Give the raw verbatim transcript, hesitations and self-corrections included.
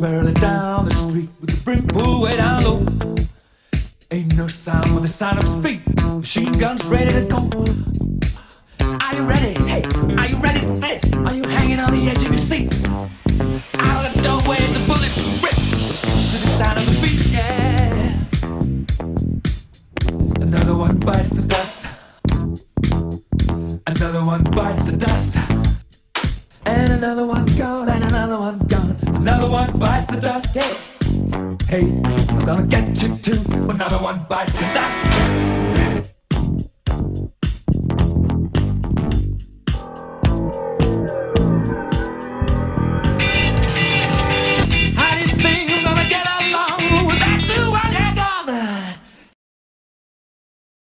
barreling down the street with the brim pulled way down low. Ain't no sound but the sound of speed. Machine guns ready to go. Are you ready? Hey, are you ready for this? Are you hanging on the edge of your seat? Out of the doorway, the bullets rip to the sound of the beat. Yeah. Another one bites the dust. Another one bites the dust. And another one gone, and another one gone. Another one bites the dust. Hey, hey, I'm gonna get you too. Another one bites the dust.